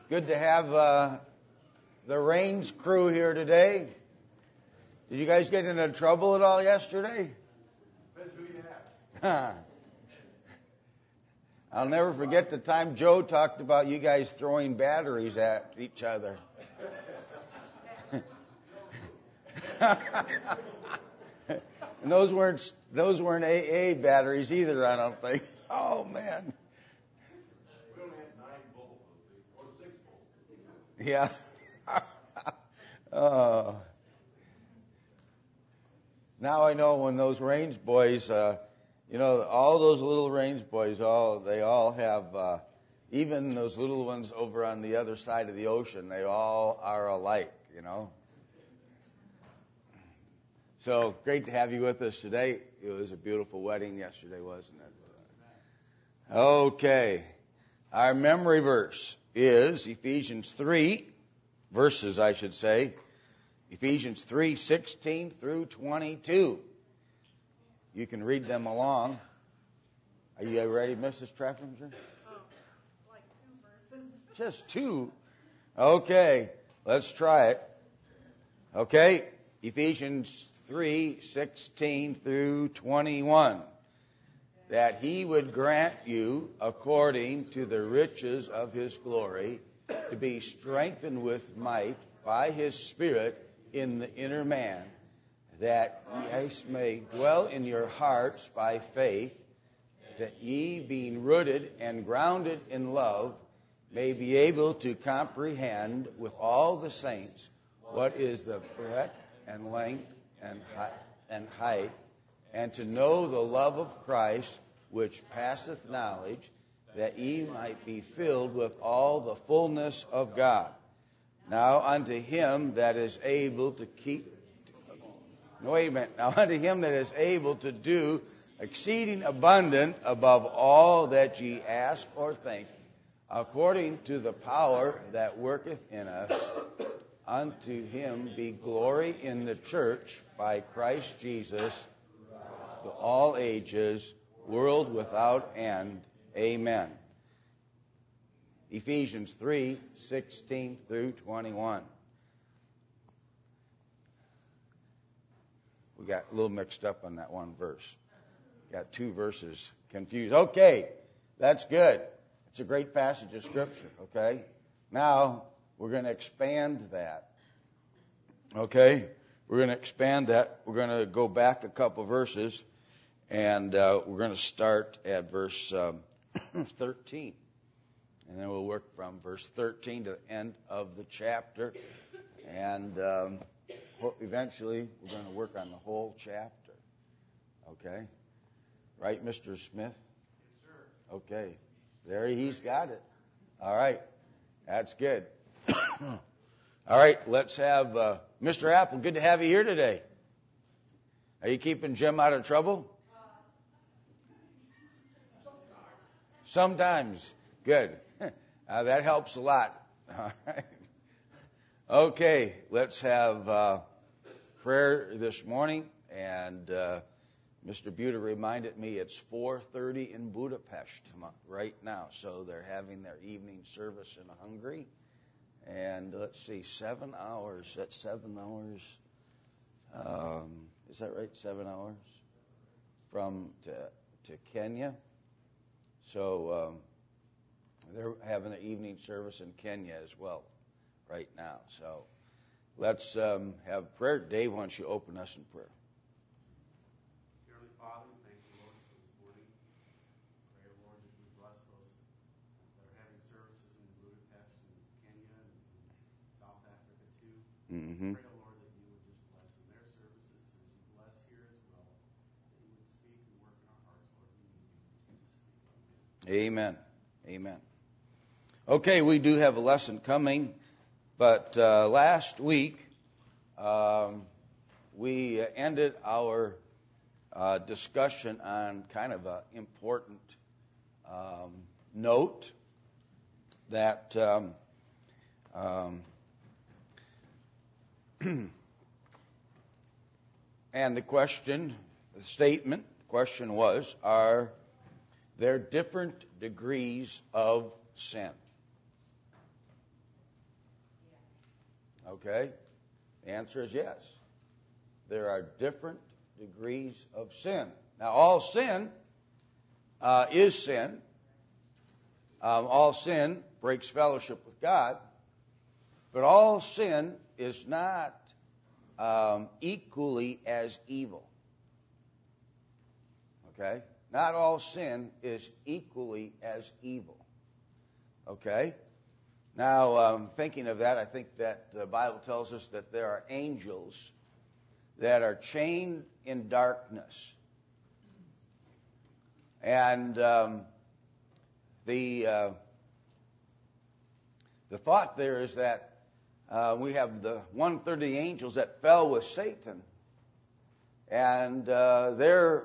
Good to have the Rains crew here today. Did you guys get into trouble at all yesterday? Depends who you ask. I'll never forget the time Joe talked about you guys throwing batteries at each other. And those weren't AA batteries either, I don't think. Oh man. We only had 9 volts, or 6 volts. Yeah. Now I know when those Range boys, all those little Range boys, they all have, even those little ones over on the other side of the ocean, they all are alike, So great to have you with us today. It was a beautiful wedding yesterday, wasn't it? Okay. Our memory verse is Ephesians 3, verses I should say. Ephesians 3:16 through 22. You can read them along. Are you ready, Mrs. Treffinger? Like 2 verses. Just 2? Okay, let's try it. Okay, Ephesians 3:16 through 21. That he would grant you, according to the riches of his glory, to be strengthened with might by his Spirit in the inner man, that ye may dwell in your hearts by faith, that ye, being rooted and grounded in love, may be able to comprehend with all the saints what is the breadth and length and height, and to know the love of Christ, which passeth knowledge, that ye might be filled with all the fullness of God. Now unto him that is able to Now unto him that is able to do exceeding abundant above all that ye ask or think, according to the power that worketh in us, unto him be glory in the church by Christ Jesus to all ages, world without end. Amen. Ephesians 3:16 through 21. We got a little mixed up on that one verse. Got 2 verses confused. Okay, that's good. It's a great passage of Scripture, okay? Now, we're going to expand that. Okay? We're going to expand that. We're going to go back a couple verses, and we're going to start at verse 13. And then we'll work from verse 13 to the end of the chapter. And eventually, we're going to work on the whole chapter. Okay? Right, Mr. Smith? Yes, sir. Okay. There he's got it. All right. That's good. All right, let's have Mr. Apple. Good to have you here today. Are you keeping Jim out of trouble? Sometimes. Good. That helps a lot. All right. Okay, let's have prayer this morning. And Mr. Buda reminded me it's 4:30 in Budapest right now. So they're having their evening service in Hungary. And let's see, 7 hours. That's 7 hours. Is that right? 7 hours from to Kenya. So they're having an evening service in Kenya as well right now. So let's have prayer. Dave, why don't you open us in prayer? Dearly Father, thank you, Lord, for this morning. Pray, Lord, that you bless those that are having services in Budapest and Kenya and South Africa too. Mm-hmm. Pray, Lord, that you would just bless in their services as you bless here as well. That you would speak and work in our hearts, Lord. We need you. In Jesus' name, amen. Amen. Amen. Okay, we do have a lesson coming, but last week we ended our discussion on kind of an important note that and the question was, are there different degrees of sin? Okay? The answer is yes. There are different degrees of sin. Now, all sin is sin. All sin breaks fellowship with God. But all sin is not equally as evil. Okay? Not all sin is equally as evil. Okay? Now, thinking of that, I think that the Bible tells us that there are angels that are chained in darkness. And the thought there is that we have the 1/3 of the angels that fell with Satan, and they're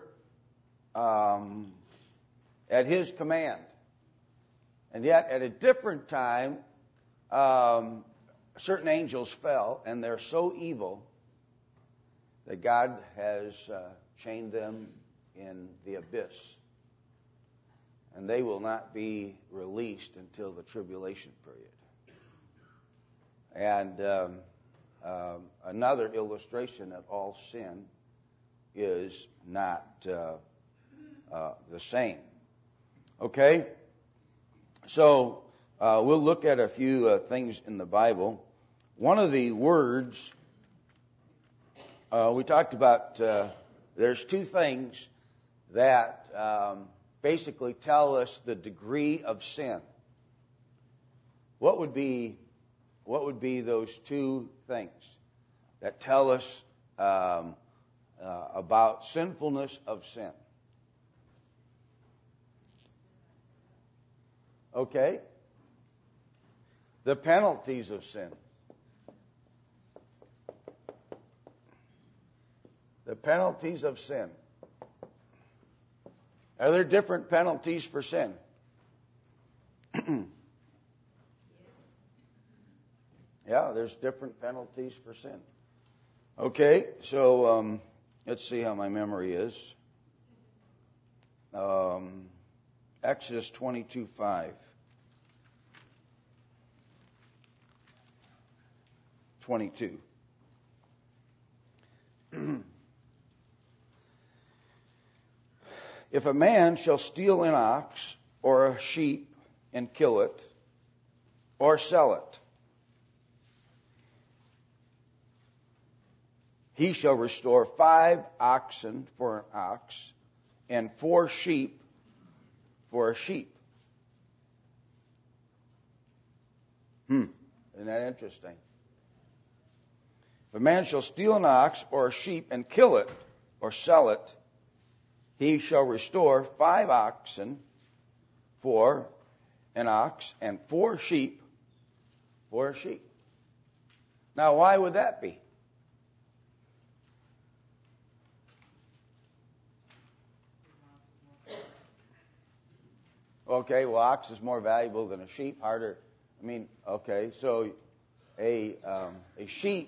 at his command. And yet, at a different time, certain angels fell, and they're so evil that God has chained them in the abyss. And they will not be released until the tribulation period. And another illustration that all sin is not the same. Okay? So we'll look at a few things in the Bible. One of the words we talked about, there's two things that basically tell us the degree of sin. What would be those two things that tell us about sinfulness of sin? Okay. The penalties of sin. The penalties of sin. Are there different penalties for sin? Yeah, there's different penalties for sin. Okay, so let's see how my memory is. Exodus 22:5. 22. If a man shall steal an ox or a sheep and kill it, or sell it, he shall restore 5 oxen for an ox and 4 sheep for a sheep. Isn't that interesting? If a man shall steal an ox or a sheep and kill it or sell it, he shall restore 5 oxen for an ox and 4 sheep for a sheep. Now, why would that be? Okay, well, ox is more valuable than a sheep. Harder. I mean, okay, so a sheep,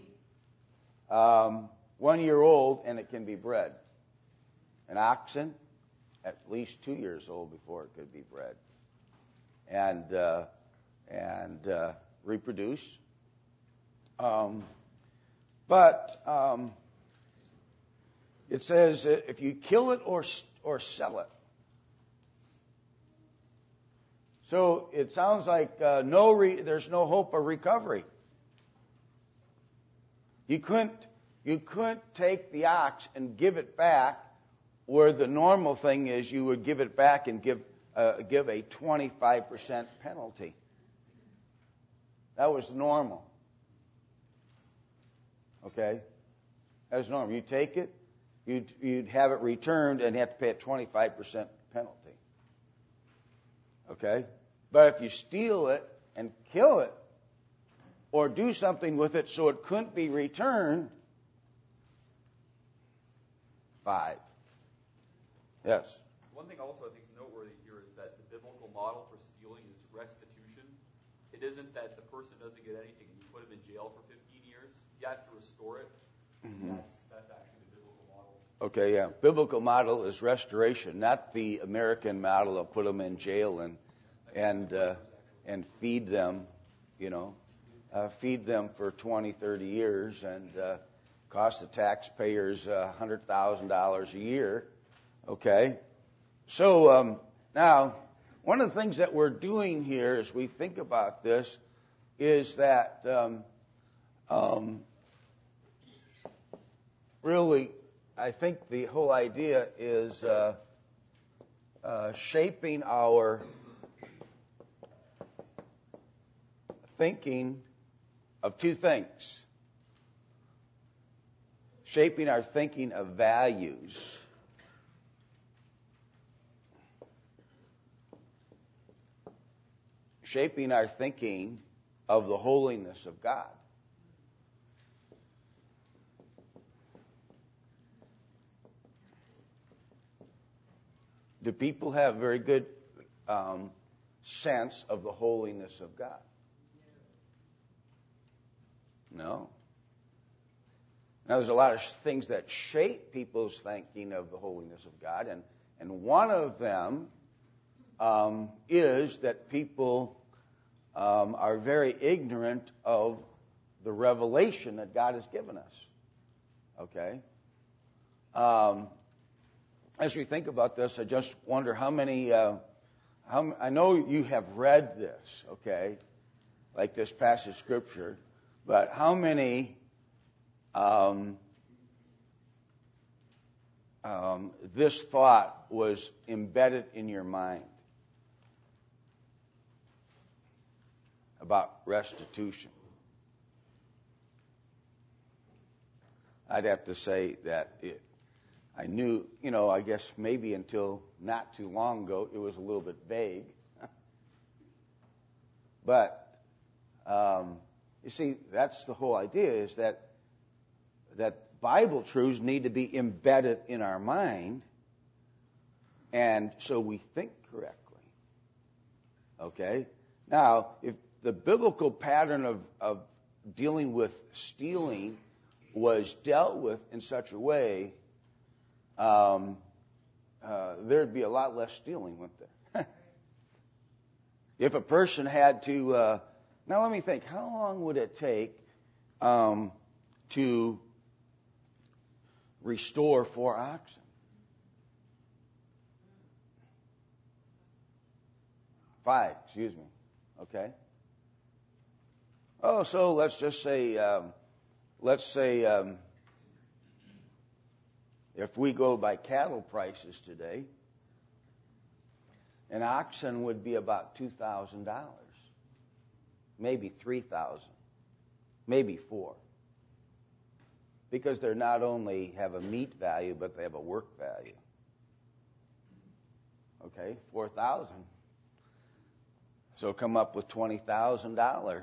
1 year old, and it can be bred. An oxen, at least 2 years old before it could be bred, and reproduce. But it says if you kill it or sell it. So it sounds like there's no hope of recovery. You couldn't take the ox and give it back, where the normal thing is you would give it back and give a 25% penalty. That was normal. Okay, that was normal. You take it, you'd have it returned, and you have to pay a 25% penalty. Okay, but if you steal it and kill it, or do something with it so it couldn't be returned, 5. Yes. One thing also I think is noteworthy here is that the biblical model for stealing is restitution. It isn't that the person doesn't get anything and you put him in jail for 15 years. He has to restore it. Mm-hmm. That's actually the biblical model. Okay, yeah. Biblical model is restoration, not the American model of put them in jail and feed them, you know. feed them for 20, 30 years and cost the taxpayers $100,000 a year. Okay? So now, one of the things that we're doing here as we think about this is that really, I think the whole idea is shaping our thinking of two things. Shaping our thinking of values. Shaping our thinking of the holiness of God. Do people have a very good sense of the holiness of God? No. Now, there's a lot of things that shape people's thinking of the holiness of God, and one of them is that people are very ignorant of the revelation that God has given us. Okay? As we think about this, I just wonder how many, I know you have read this, okay, like this passage of Scripture, but how many this thought was embedded in your mind about restitution? I'd have to say that I knew, I guess maybe until not too long ago, it was a little bit vague. But, you see, that's the whole idea, is that Bible truths need to be embedded in our mind, and so we think correctly. Okay? Now, if the biblical pattern of dealing with stealing was dealt with in such a way, there'd be a lot less stealing, wouldn't there? If a person had to, now let me think, how long would it take to restore 4 oxen? 5, excuse me. Okay. Oh, so let's just say, if we go by cattle prices today, an oxen would be about $2,000, maybe $3,000, maybe $4,000, because they not only have a meat value, but they have a work value. Okay, $4,000. So come up with $20,000.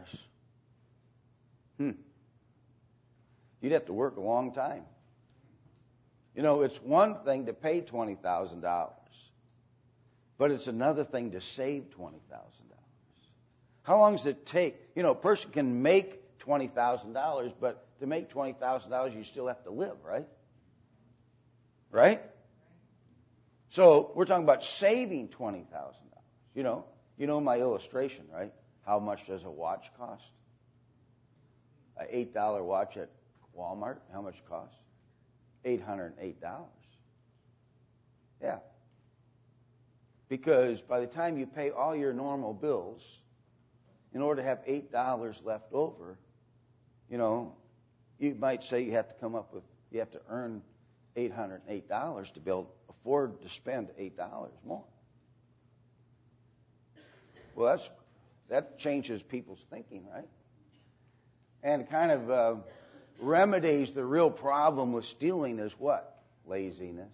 You'd have to work a long time. It's one thing to pay $20,000, but it's another thing to save $20,000. How long does it take? A person can make $20,000, but to make $20,000, you still have to live, right? Right? So we're talking about saving $20,000. You know my illustration, right? How much does a watch cost? An $8 watch at Walmart, how much it costs? $808. Yeah. Because by the time you pay all your normal bills, in order to have $8 left over, you might say you have to earn $808 to be able to afford to spend $8 more. Well, that changes people's thinking, right? And it kind of remedies the real problem with stealing is what? Laziness.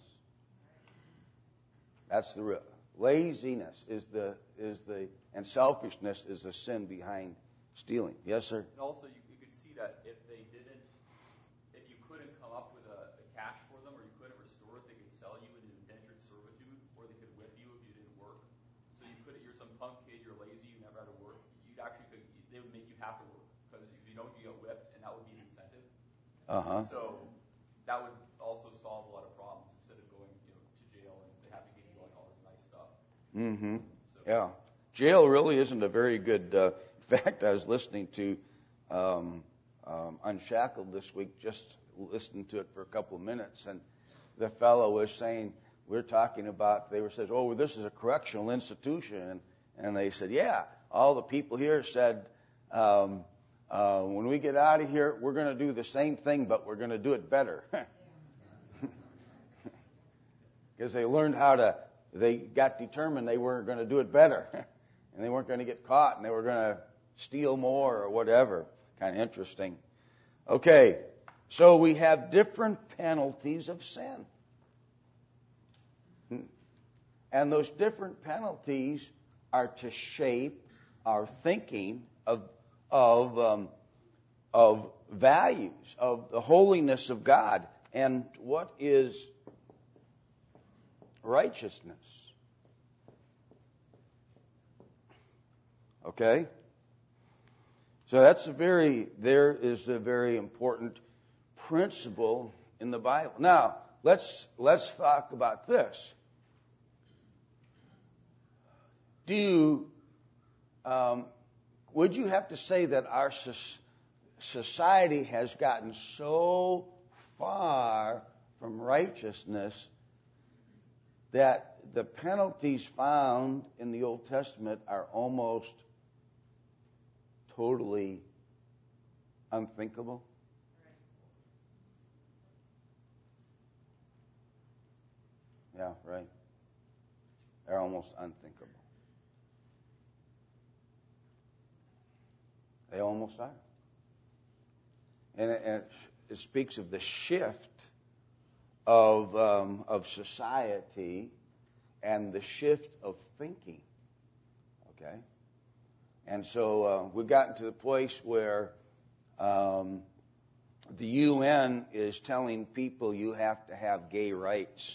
That's the real. Laziness and selfishness is the sin behind stealing. Yes, sir? And also, you could see that if you couldn't come up with a cash for them, or you couldn't restore it, they could sell you into indentured servitude, or they could whip you if you didn't work. So you're some punk kid, you're lazy, you never had to work. They would make you have to work, because if you don't, you get whipped, and that would be an incentive. So that would also solve a lot of problems instead of going, to jail and they have to give you like all this nice stuff. Mm-hmm. So. Yeah. Jail really isn't a very good. In fact, I was listening to Unshackled this week, just listened to it for a couple of minutes, and the fellow was saying, we're talking about, they were saying, oh, this is a correctional institution, and they said, yeah, all the people here said, when we get out of here, we're going to do the same thing, but we're going to do it better. Because they learned they got determined they weren't going to do it better. And they weren't going to get caught, and they were going to steal more or whatever. Kind of interesting. Okay, so we have different penalties of sin. And those different penalties are to shape our thinking of values, of the holiness of God, and what is righteousness. Okay? So there is a very important principle in the Bible. Now, let's talk about this. Would you have to say that our society has gotten so far from righteousness that the penalties found in the Old Testament are almost totally unthinkable? Yeah, right. They're almost unthinkable. They almost are. And it speaks of the shift of society and the shift of thinking. Okay? And so we've gotten to the place where the UN is telling people you have to have gay rights.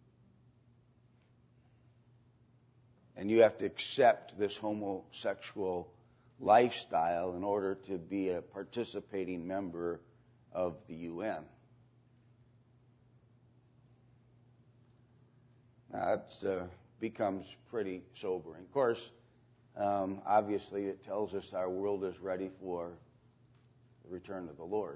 And you have to accept this homosexual lifestyle in order to be a participating member of the UN. Now, that becomes pretty sobering. Of course, obviously it tells us our world is ready for the return of the Lord.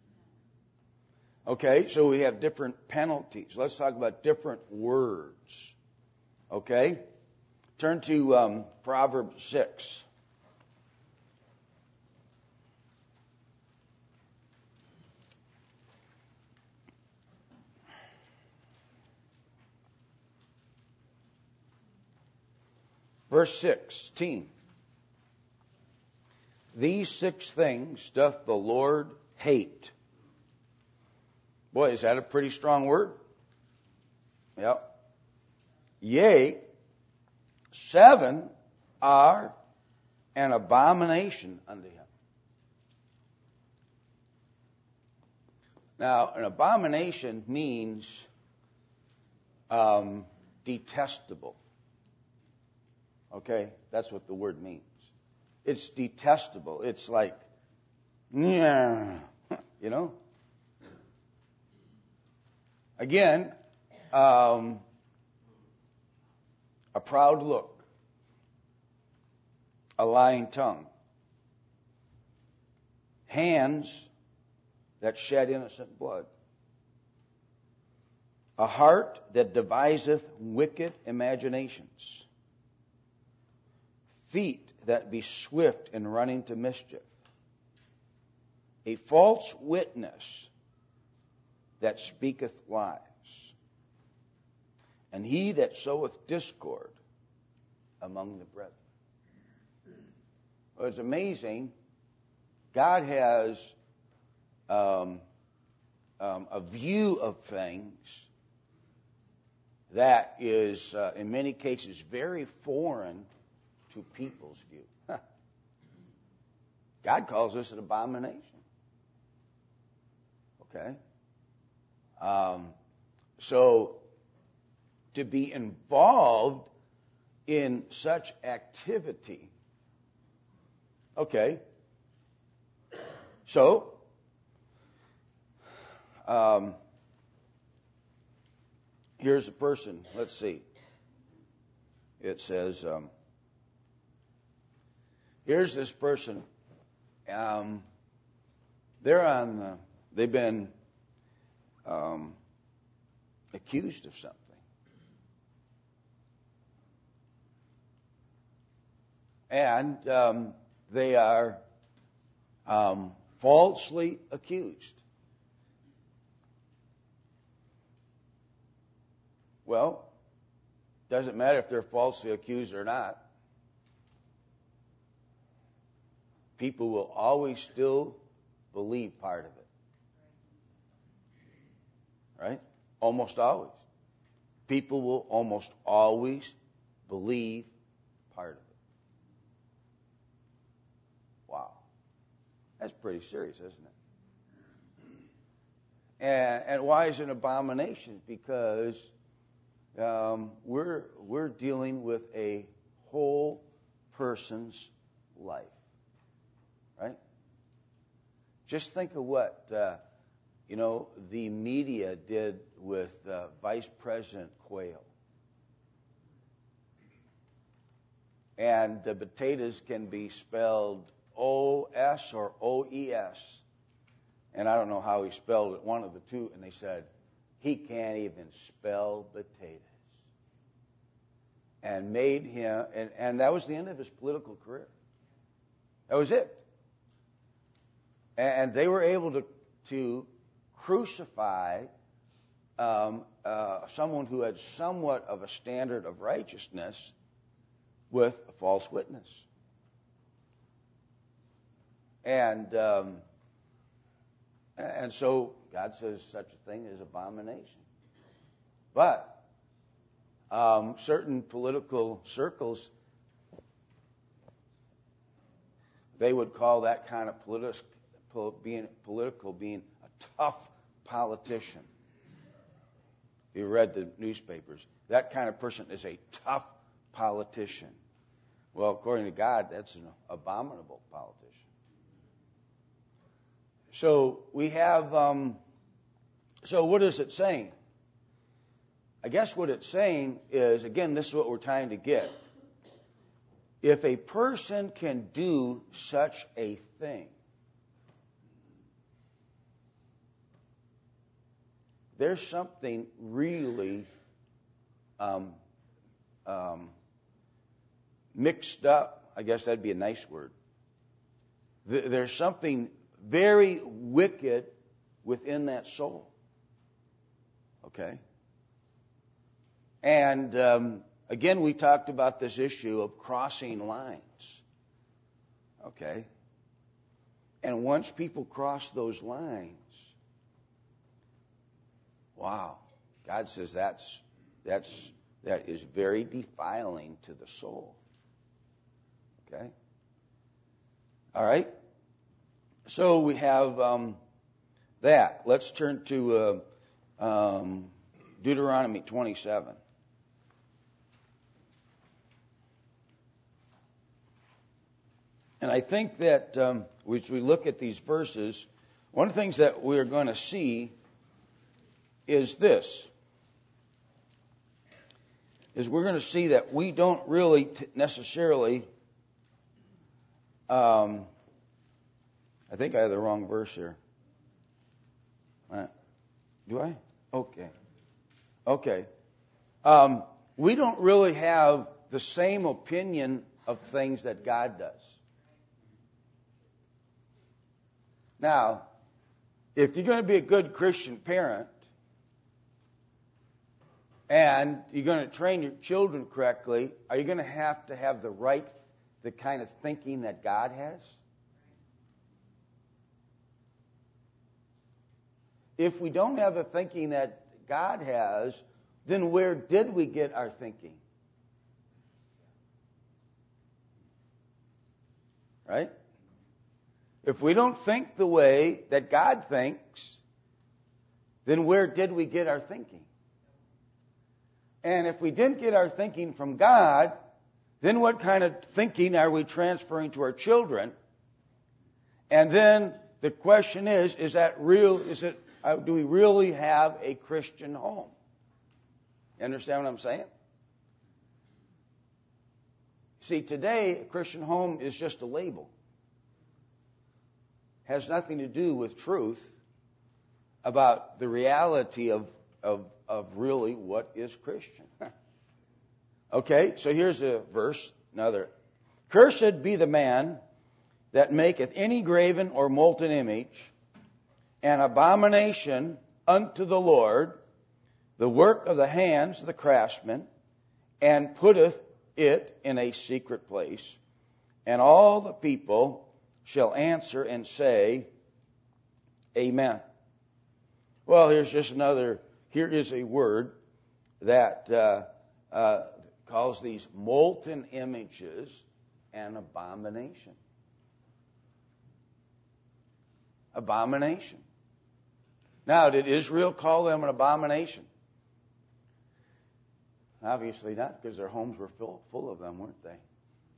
Okay, so we have different penalties. Let's talk about different words. Okay? Turn to Proverbs 6. Verse 16. These 6 things doth the Lord hate. Boy, is that a pretty strong word? Yep. Yea, 7 are an abomination unto him. Now, an abomination means detestable. Okay? That's what the word means. It's detestable. It's like, yeah, you know? Again, a proud look, a lying tongue, hands that shed innocent blood, a heart that deviseth wicked imaginations, feet that be swift in running to mischief, a false witness that speaketh lies, and he that soweth discord among the brethren. Well, it's amazing. God has a view of things that is, in many cases, very foreign to people's view. God calls this an abomination. Okay? So, to be involved in such activity. Okay. So, here's a person. Let's see. It says, here's this person. they've been accused of something. And they are falsely accused. Well, doesn't matter if they're falsely accused or not. People will always still believe part of it. Right? Almost always. People will almost always believe part of it. Wow. That's pretty serious, isn't it? And why is it an abomination? Because we're dealing with a whole person's life. Right? Just think of what the media did with Vice President Quayle. And the potatoes can be spelled O-S or O-E-S. And I don't know how he spelled it, one of the two. And they said, he can't even spell potatoes. And made him, and that was the end of his political career. That was it. And they were able to crucify someone who had somewhat of a standard of righteousness with a false witness. And so God says such a thing is abomination. But certain political circles, they would call that kind of being a tough politician. If you read the newspapers, that kind of person is a tough politician. Well, according to God, that's an abominable politician. So we have, so what is it saying? I guess what it's saying is, again, this is what we're trying to get. If a person can do such a thing, there's something really mixed up. I guess that'd be a nice word. There's something very wicked within that soul. Okay? And again, we talked about this issue of crossing lines. Okay? And once people cross those lines, wow, God says that is very defiling to the soul. Okay? All right? So we have that. Let's turn to Deuteronomy 27. And I think that as we look at these verses, one of the things that we're going to see is this. Is we're going to see that we don't really necessarily... I think I have the wrong verse here. Do I? Okay. Okay. We don't really have the same opinion of things that God does. Now, if you're going to be a good Christian parent and you're going to train your children correctly, are you going to have the kind of thinking that God has? If we don't have the thinking that God has, then where did we get our thinking? Right? If we don't think the way that God thinks, then where did we get our thinking? And if we didn't get our thinking from God, then what kind of thinking are we transferring to our children? And then the question is that real? Do we really have a Christian home? You understand what I'm saying? See, today, a Christian home is just a label. has nothing to do with truth about the reality of really what is Christian. Okay, so here's a verse, another. Cursed be the man that maketh any graven or molten image, an abomination unto the Lord, the work of the hands of the craftsman, and putteth it in a secret place. And all the people shall answer and say, Amen. Well, here is a word that calls these molten images an abomination. Abomination. Now, did Israel call them an abomination? Obviously not, because their homes were full of them, weren't they?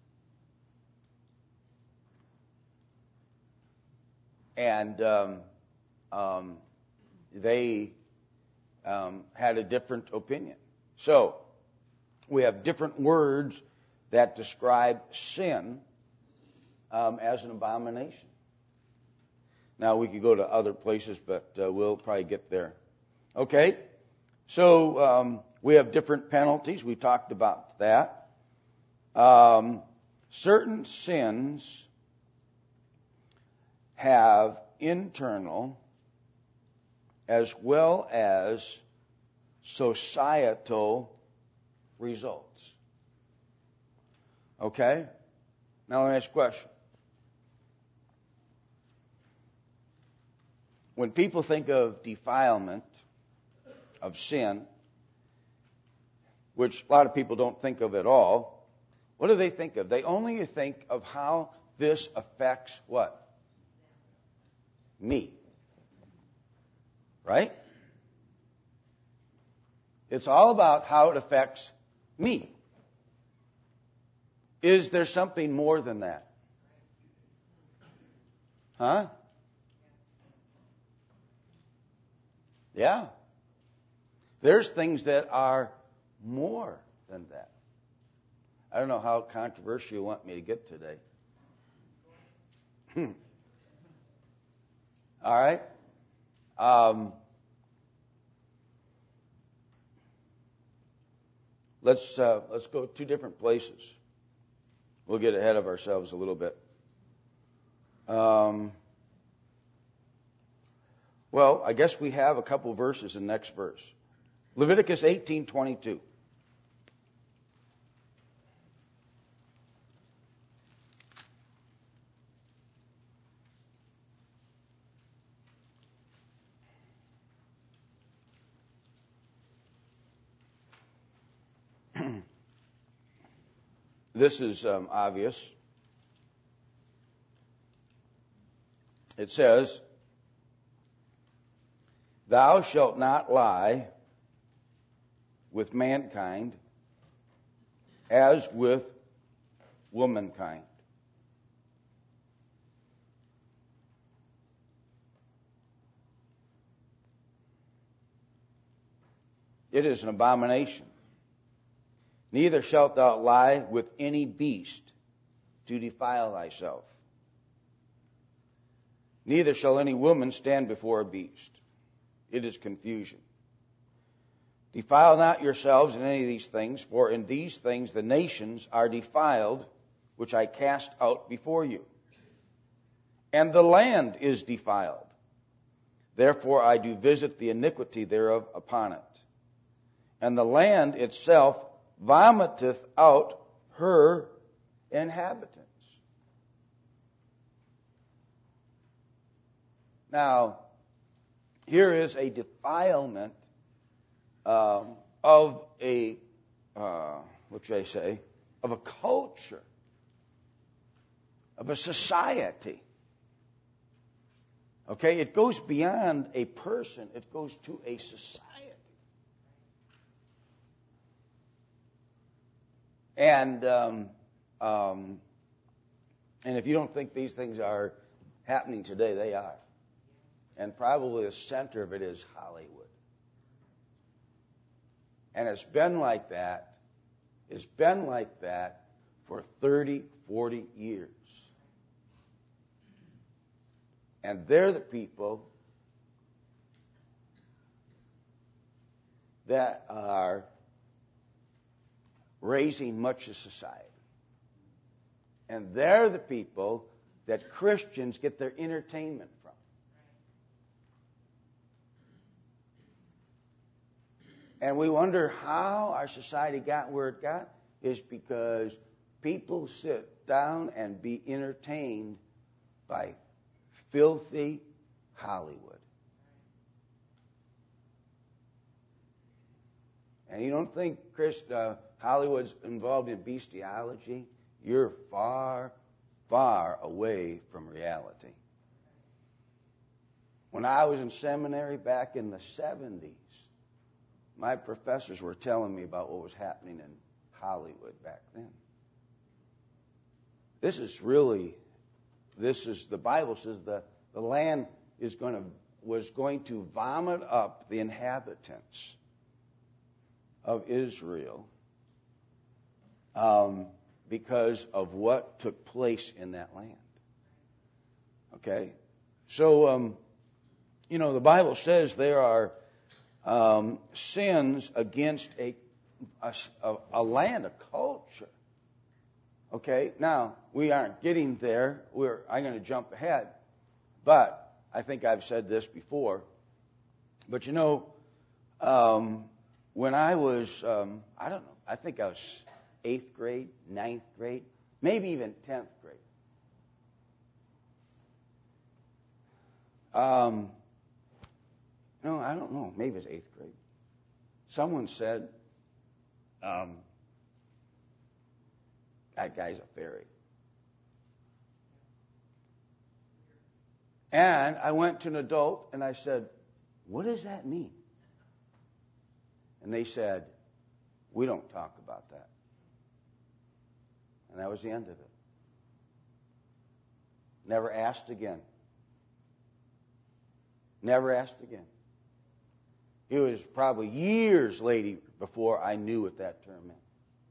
And they had a different opinion. So, we have different words that describe sin as an abomination. Now, we could go to other places, but we'll probably get there. Okay? So, we have different penalties. We talked about that. Certain sins have internal as well as societal results. Okay? Now let me ask a question. When people think of defilement, of sin, which a lot of people don't think of at all, what do they think of? They only think of how this affects what? Me. Right? It's all about how it affects me. Is there something more than that? Huh? Yeah. There's things that are more than that. I don't know how controversial you want me to get today. All right. Let's go 2 different places. We'll get ahead of ourselves a little bit. Well, I guess we have a couple verses in the next verse. Leviticus 18:22. This is obvious. It says, Thou shalt not lie with mankind as with womankind. It is an abomination. Neither shalt thou lie with any beast to defile thyself. Neither shall any woman stand before a beast. It is confusion. Defile not yourselves in any of these things, for in these things the nations are defiled, which I cast out before you. And the land is defiled. Therefore I do visit the iniquity thereof upon it. And the land itself vomiteth out her inhabitants. Now, here is a defilement of a, what should I say, of a culture, of a society. Okay, it goes beyond a person, it goes to a society. And if you don't think these things are happening today, they are. And probably the center of it is Hollywood. And it's been like that. It's been like that for 30, 40 years. And they're the people that are raising much of society. And they're the people that Christians get their entertainment from. And we wonder how our society got where it got is because people sit down and be entertained by filthy Hollywood. And you don't think Hollywood's involved in bestiality? You're far, far away from reality. When I was in seminary back in the 70s, my professors were telling me about what was happening in Hollywood back then. The Bible says the land was going to vomit up the inhabitants of Israel because of what took place in that land. Okay? So, the Bible says there are sins against a land, a culture. Okay? Now, we aren't getting there. I'm going to jump ahead. But I think I've said this before. But when I was, I think I was 8th grade, 9th grade, maybe even 10th grade. No, I don't know. Maybe it was 8th grade. Someone said, that guy's a fairy. And I went to an adult and I said, what does that mean? And they said, we don't talk about that. And that was the end of it. Never asked again. Never asked again. It was probably years later before I knew what that term meant.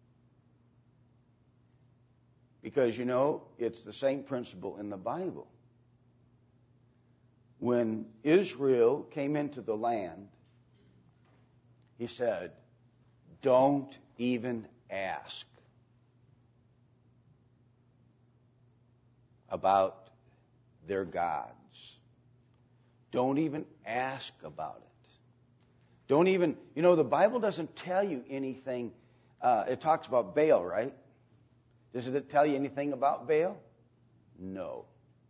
Because, it's the same principle in the Bible. When Israel came into the land, he said, don't even ask about their gods. Don't even ask about it. Don't even, the Bible doesn't tell you anything. It talks about Baal, right? Does it tell you anything about Baal? No.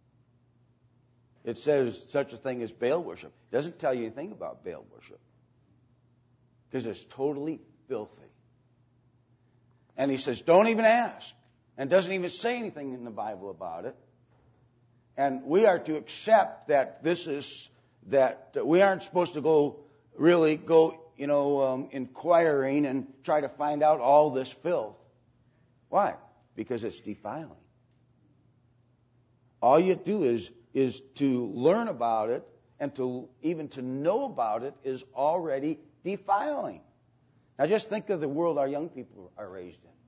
It says such a thing as Baal worship. It doesn't tell you anything about Baal worship. Because it's totally filthy. And he says, don't even ask. And doesn't even say anything in the Bible about it. And we are to accept that that we aren't supposed to go inquiring and try to find out all this filth. Why? Because it's defiling. All you do is to learn about it, and to know about it is already defiling. Now just think of the world our young people are raised in.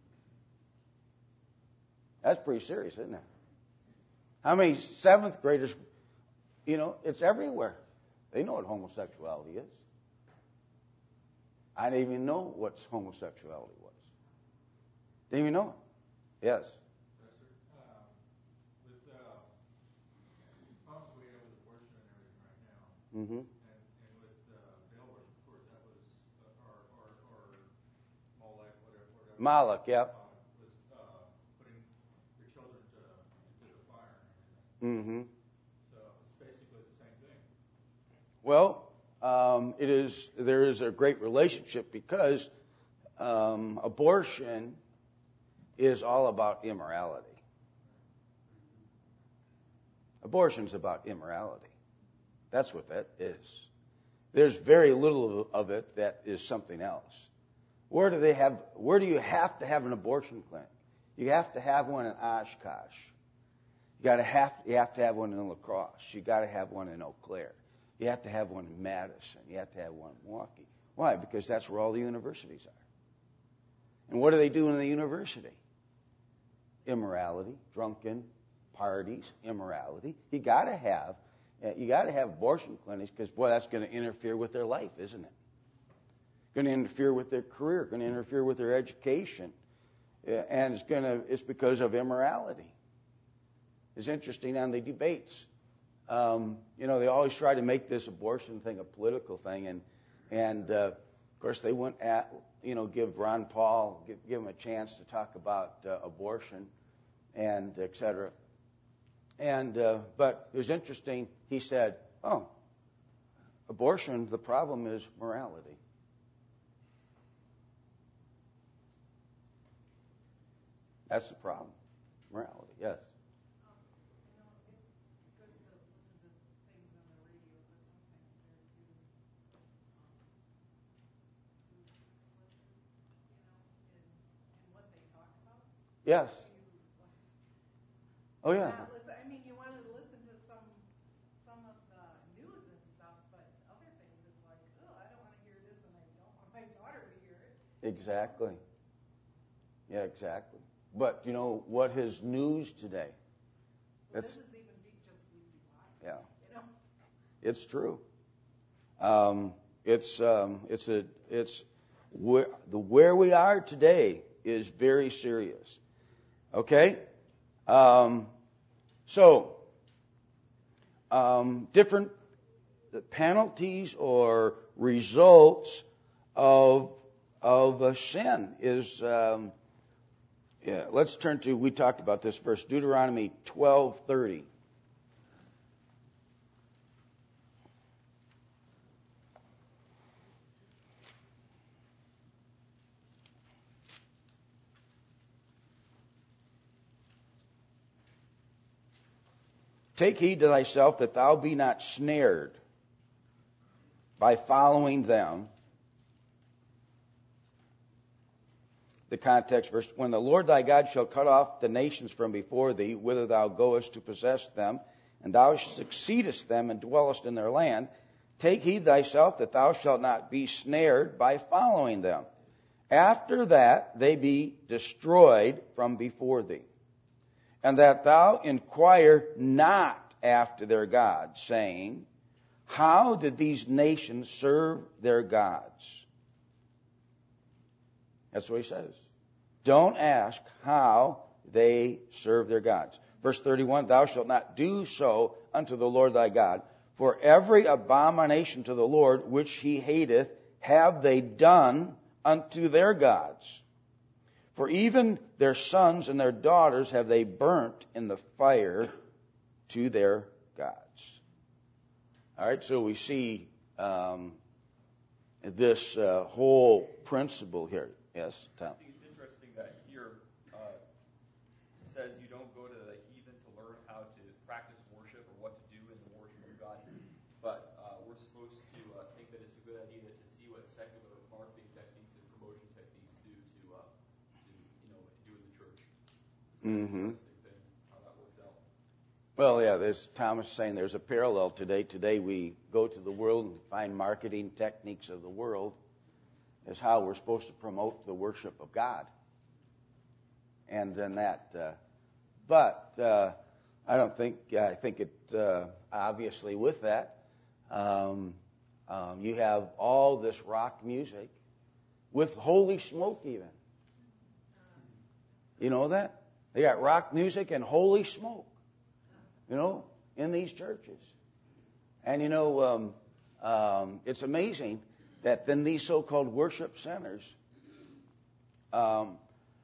That's pretty serious, isn't it? How many 7th graders, it's everywhere. They know what homosexuality is. I didn't even know what homosexuality was. Didn't even know it. Yes. With problems we have with abortion and everything right now, Mm-hmm. and with Baal worship, of course, that was or Molech, whatever. Moloch, yeah. Was putting your children into the fire and everything. Mm-hmm. So it's basically the same thing. Well, there is a great relationship because abortion is all about immorality. Abortion's about immorality. That's what that is. There's very little of it that is something else. Where do you have to have an abortion clinic? You have to have one in Oshkosh. You have to have one in La Crosse. You got to have one in Eau Claire. You have to have one in Madison. You have to have one in Milwaukee. Why? Because that's where all the universities are. And what do they do in the university? Immorality, drunken, parties, immorality. You got to have abortion clinics because, boy, that's going to interfere with their life, isn't it? Going to interfere with their career, going to interfere with their education, and it's because of immorality. It's interesting on the debates. They always try to make this abortion thing a political thing, and of course they wouldn't give Ron Paul give him a chance to talk about abortion and et cetera. And but it was interesting. He said, "Oh, abortion. The problem is morality." That's the problem. Morality, yes. It's good to listen to things on the radio, but sometimes they're too explicit, in what they talk about. Yes. Oh, yeah. You want to listen to some of the news and stuff, but other things, it's like, oh, I don't want to hear this, and I don't want my daughter to hear it. Exactly. Yeah, exactly. But you know what is news today? This is even just BCY. Yeah. It's true. It's where we are today is very serious. Okay? Different penalties or results of sin is. Let's turn to. We talked about this verse, Deuteronomy 12:30. Take heed to thyself that thou be not snared by following them. The context verse, when the Lord thy God shall cut off the nations from before thee, whither thou goest to possess them, and thou succeedest them and dwellest in their land, take heed thyself that thou shalt not be snared by following them. After that they be destroyed from before thee. And that thou inquire not after their gods, saying, how did these nations serve their gods? That's what he says. Don't ask how they serve their gods. Verse 31, thou shalt not do so unto the Lord thy God, for every abomination to the Lord which he hateth have they done unto their gods. For even their sons and their daughters have they burnt in the fire to their gods. All right, so we see this whole principle here. Yes, Tom? I think it's interesting that here it says you don't go to the heathen to learn how to practice worship or what to do in the worship of God. But we're supposed to think that it's a good idea to see what secular marketing techniques and promotion techniques do to do in the church. It's an interesting thing how that works out. Well, yeah, there's Thomas saying there's a parallel today. Today we go to the world and find marketing techniques of the world as how we're supposed to promote the worship of God. And then but I don't think, I think it, obviously with that, you have all this rock music with holy smoke even. You know that? They got rock music and holy smoke, in these churches. And it's amazing that then these so-called worship centers, one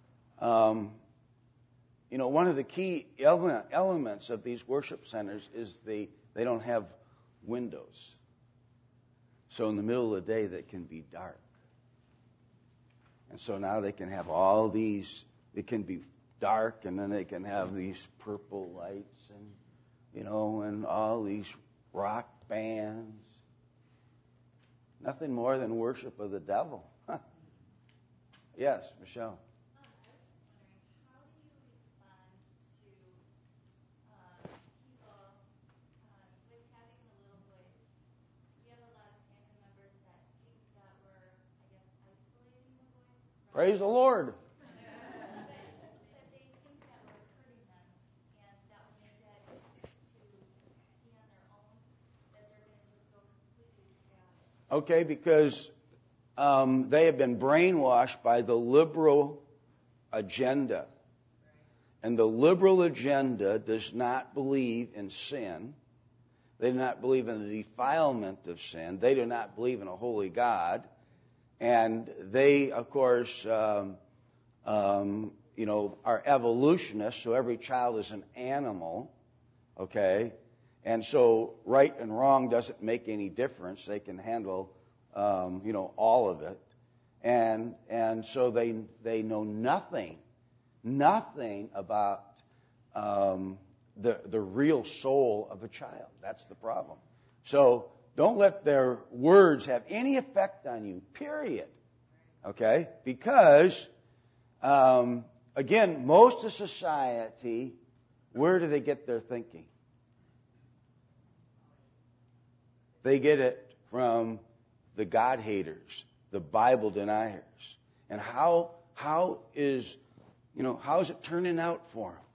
of the key elements of these worship centers is they don't have windows. So in the middle of the day, they can be dark. And so now they can have all these, it can be dark, and then they can have these purple lights and all these rock bands. Nothing more than worship of the devil. Huh. Yes, Michelle. I was just wondering, how do you respond to people with having a little voice? We have a lot of family members that think that we're, isolating the voice. Praise the Lord. But they think that we're hurting them, and that when they Okay, because they have been brainwashed by the liberal agenda. And the liberal agenda does not believe in sin. They do not believe in the defilement of sin. They do not believe in a holy God. And they, of course, are evolutionists, so every child is an animal, okay? And so right and wrong doesn't make any difference. They can handle, all of it. And so they know nothing about the real soul of a child. That's the problem. So don't let their words have any effect on you, period. Okay? Because, again, most of society, where do they get their thinking? They get it from the God haters, the Bible deniers. And how is it turning out for them?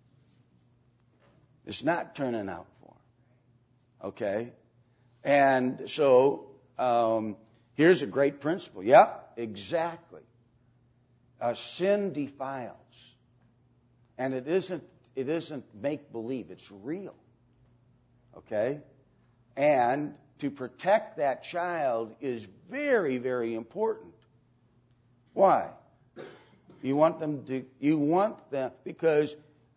It's not turning out for them. Okay? And so, here's a great principle. Yep, exactly. Sin defiles. And it isn't make-believe. It's real. Okay? And to protect that child is very, very important. Why? You want them because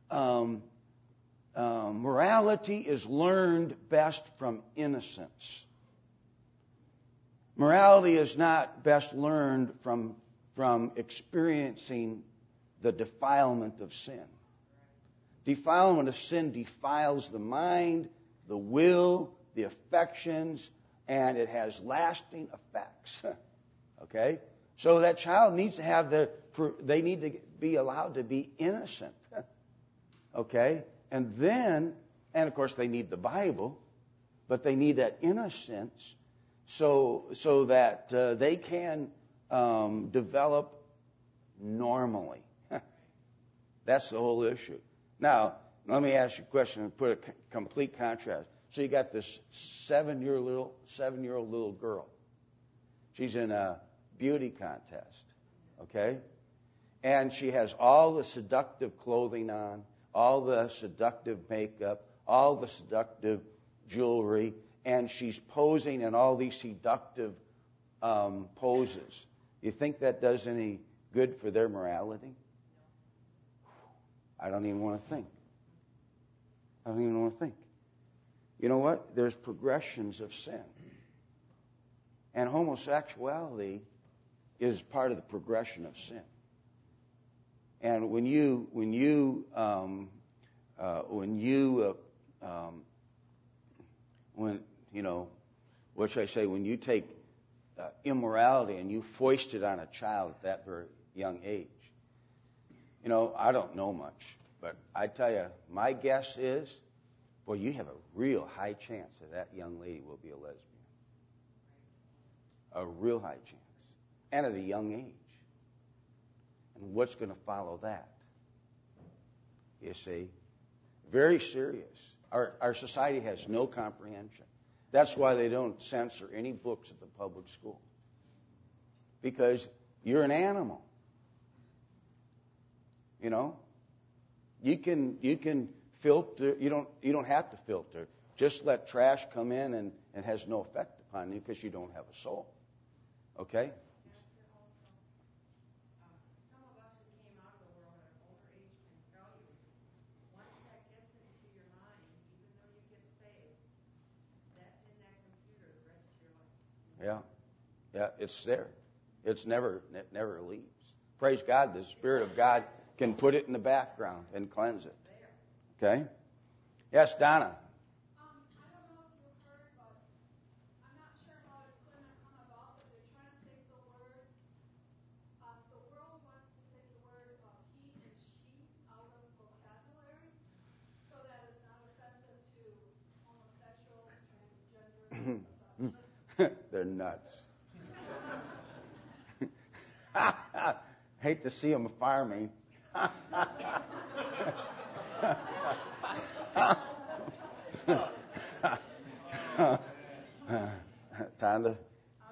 morality is learned best from innocence. Morality is not best learned from experiencing the defilement of sin. Defilement of sin defiles the mind, the will, the affections, and it has lasting effects. Okay? So that child needs to have they need to be allowed to be innocent. Okay? And of course they need the Bible, but they need that innocence so that they can develop normally. That's the whole issue. Now, let me ask you a question and put a complete contrast. So you got this 7-year-old little girl. She's in a beauty contest, okay? And she has all the seductive clothing on, all the seductive makeup, all the seductive jewelry, and she's posing in all these seductive poses. You think that does any good for their morality? I don't even want to think. You know what? There's progressions of sin. And homosexuality is part of the progression of sin. And when you take immorality and you foist it on a child at that very young age, I don't know much, but I tell you, my guess is, boy, you have a real high chance that young lady will be a lesbian. A real high chance. And at a young age. And what's going to follow that? You see? Very serious. Our society has no comprehension. That's why they don't censor any books at the public school. Because you're an animal. You can filter. You don't have to filter. Just let trash come in and it has no effect upon you because you don't have a soul. Okay? Some of us who came out of the world at an older age can tell you, once that gets into your mind, even though you get saved, that's in that computer the rest of your life. Yeah, it's there. It never leaves. Praise God, the Spirit of God can put it in the background and cleanse it. Okay? Yes, Donna. I don't know if you heard, but I'm not sure how it's going to come about, but they're trying to take the word, the world wants to take the word he and she out of vocabulary so that it's not offensive to homosexuals, transgenders, and such. They're nuts. Hate to see them farming. Tonda?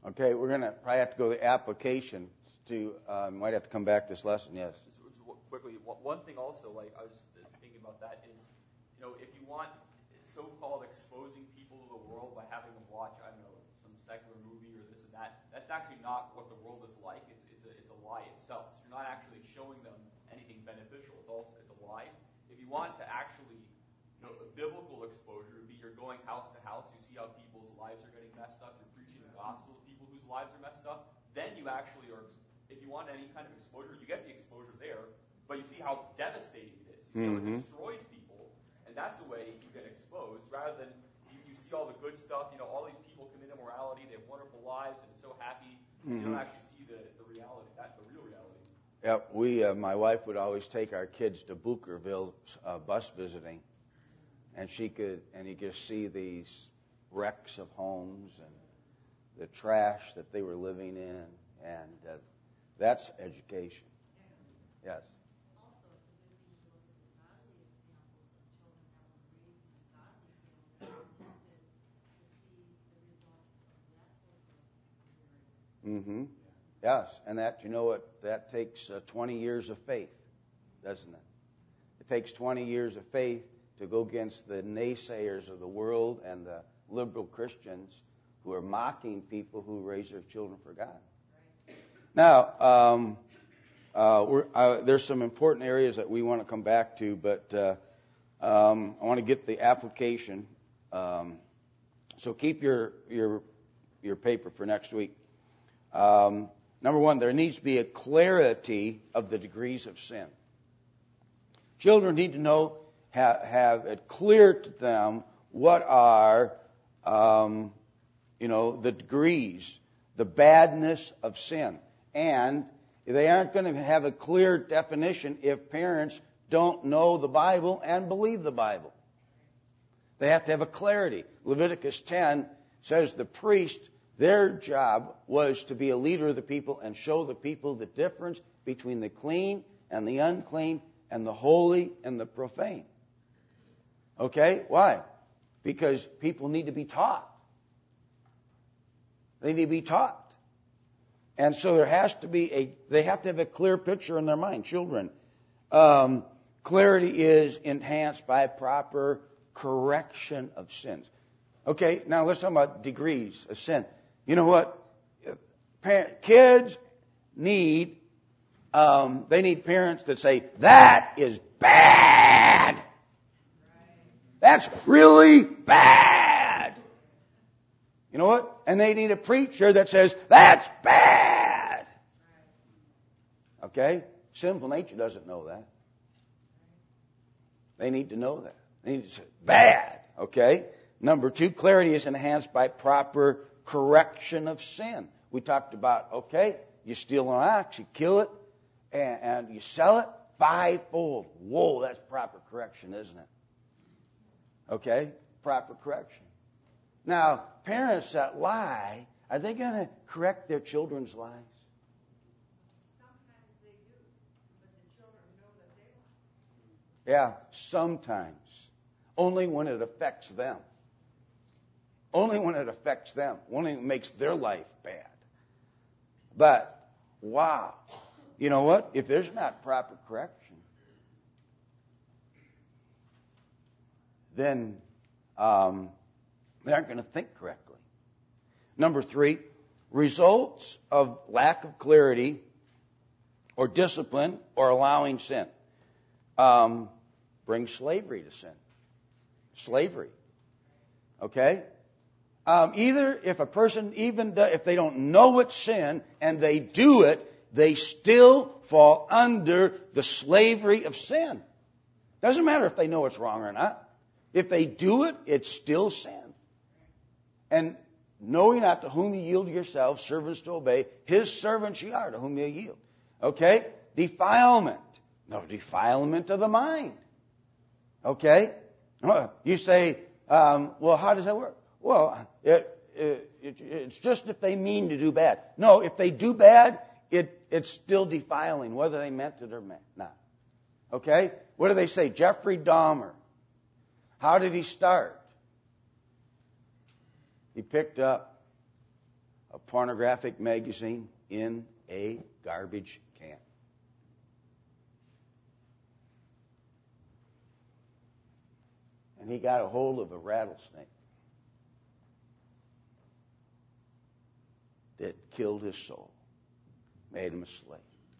Okay, we're going to probably have to go to the application to, might have to come back this lesson, yes. Just quickly, one thing also, like I was just thinking about that is, if you want so-called exposing people to the world by having them watch, I don't know, some secular movie or this and that, that's actually not what the world is like. It's a lie itself. So you're not actually showing them anything beneficial. It's a lie. If you want to actually, a biblical exposure would be you're going house to house, you see how people's lives are getting messed up, you're preaching the gospel to people whose lives are messed up, then you actually are, if you want any kind of exposure, you get the exposure there, but you see how devastating it is. You see how it destroys people, and that's the way you get exposed, rather than you see all the good stuff, all these people commit immorality, they have wonderful lives, and it's so happy. You don't actually see the reality, the real reality. Yeah, my wife would always take our kids to Bookerville bus visiting, and you could see these wrecks of homes and the trash that they were living in, and that's education. Yes. Also, it's a good thing to look at the godly examples of children that were raised in a godly family and tempted to see the results of that type of behavior. Yes, and that takes 20 years of faith, doesn't it? It takes 20 years of faith to go against the naysayers of the world and the liberal Christians who are mocking people who raise their children for God. Now, there's some important areas that we want to come back to, but I want to get the application. So keep your paper for next week. Number one, there needs to be a clarity of the degrees of sin. Children need to know, have it clear to them what are, the degrees, the badness of sin. And they aren't going to have a clear definition if parents don't know the Bible and believe the Bible. They have to have a clarity. Leviticus 10 says the priest, their job was to be a leader of the people and show the people the difference between the clean and the unclean and the holy and the profane. Okay? Why? Because people need to be taught. They need to be taught. And so they have to have a clear picture in their mind, children. Clarity is enhanced by proper correction of sins. Okay, now let's talk about degrees of sin. You know what? Kids need parents that say, that is bad. That's really bad. You know what? And they need a preacher that says, that's bad. Okay? Sinful nature doesn't know that. They need to know that. They need to say, bad. Okay? Number two, clarity is enhanced by proper correction of sin. We talked about, you steal an ox, you kill it, and you sell it fivefold. Whoa, that's proper correction, isn't it? Okay? Proper correction. Now, parents that lie, are they going to correct their children's lies? Sometimes they do, but the children know that they lie. Yeah, sometimes. Only when it affects them. Only when it affects them. Only when it makes their life bad. But, wow. You know what? If there's not proper correction, then they aren't going to think correctly. Number three, results of lack of clarity or discipline or allowing sin bring slavery to sin. Slavery. Okay? Either if a person, if they don't know it's sin and they do it, they still fall under the slavery of sin. Doesn't matter if they know it's wrong or not. If they do it, it's still sin. And know ye not to whom ye yield yourselves, servants to obey, his servants ye are to whom ye yield. Okay? Defilement. No, defilement of the mind. Okay? You say, well, how does that work? Well, it's just if they mean to do bad. No, if they do bad, it's still defiling, whether they meant it or not. Okay? What do they say? Jeffrey Dahmer. How did he start? He picked up a pornographic magazine in a garbage can. And he got a hold of a rattlesnake that killed his soul, made him a slave.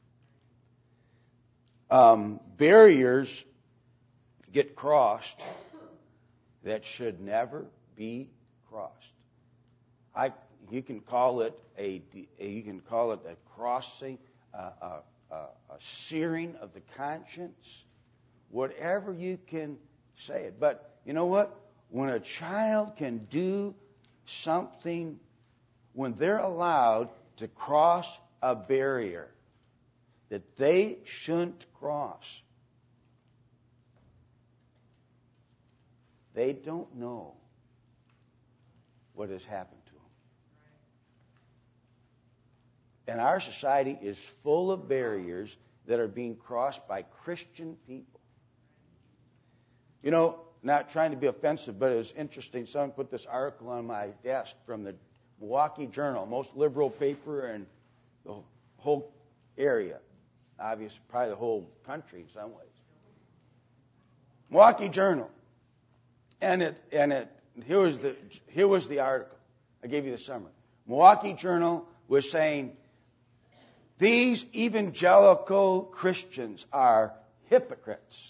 Barriers get crossed that should never be crossed. You can call it a crossing, a searing of the conscience, whatever you can say it. But you know what? When a child can do something, when they're allowed to cross a barrier that they shouldn't cross, they don't know what has happened to them. And our society is full of barriers that are being crossed by Christian people. You know, not trying to be offensive, but it was interesting. Someone put this article on my desk from the Milwaukee Journal, most liberal paper in the whole area. Obviously, probably the whole country in some ways. Milwaukee Journal. And here was the article. I gave you the summary. Milwaukee Journal was saying, these evangelical Christians are hypocrites.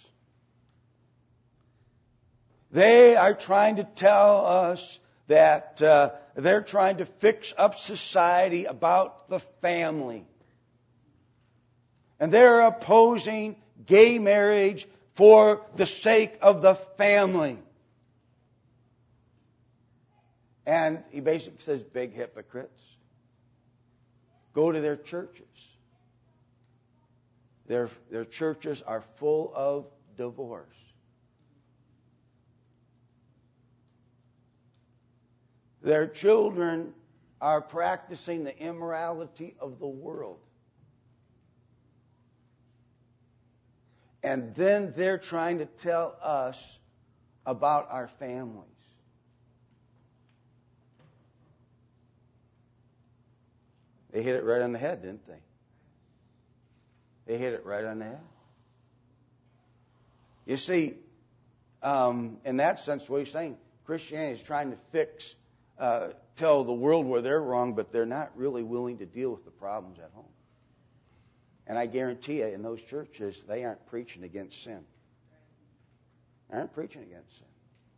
They are trying to tell us that they're trying to fix up society about the family. And they're opposing gay marriage for the sake of the family. And he basically says, big hypocrites. Go to their churches. Their churches are full of divorce. Their children are practicing the immorality of the world. And then they're trying to tell us about our families. They hit it right on the head, didn't they? They hit it right on the head. You see, in that sense, what he's saying, Christianity is trying to tell the world where they're wrong, but they're not really willing to deal with the problems at home. And I guarantee you, in those churches, they aren't preaching against sin. They aren't preaching against sin.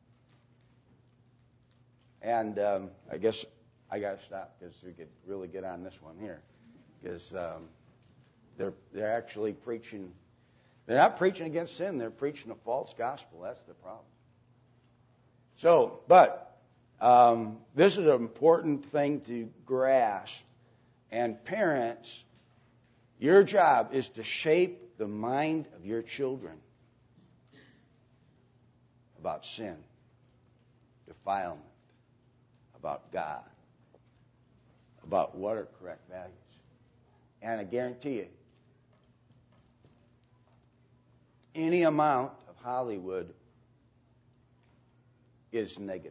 And I guess I got to stop because we could really get on this one here. Because they're actually preaching. They're not preaching against sin. They're preaching a false gospel. That's the problem. So, but this is an important thing to grasp. And parents, your job is to shape the mind of your children about sin, defilement, about God, about what are correct values. And I guarantee you, any amount of Hollywood is negative.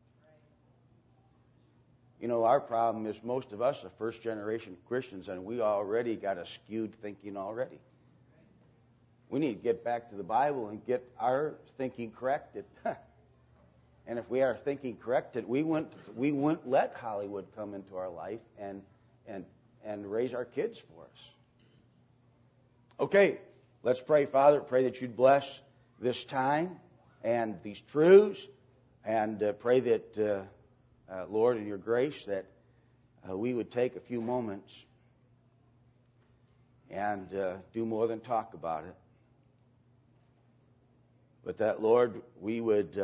You know, our problem is most of us are first generation Christians, and we already got a skewed thinking already. We need to get back to the Bible and get our thinking corrected. And if we are thinking corrected, we wouldn't let Hollywood come into our life and raise our kids for us. Okay, let's pray. Father, pray that you'd bless this time and these truths, and pray that, Lord, in your grace, that we would take a few moments and do more than talk about it. But that, Lord, we would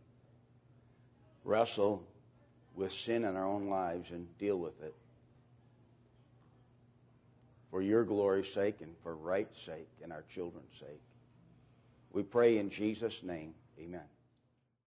wrestle with sin in our own lives and deal with it for your glory's sake and for right's sake and our children's sake. We pray in Jesus' name. Amen.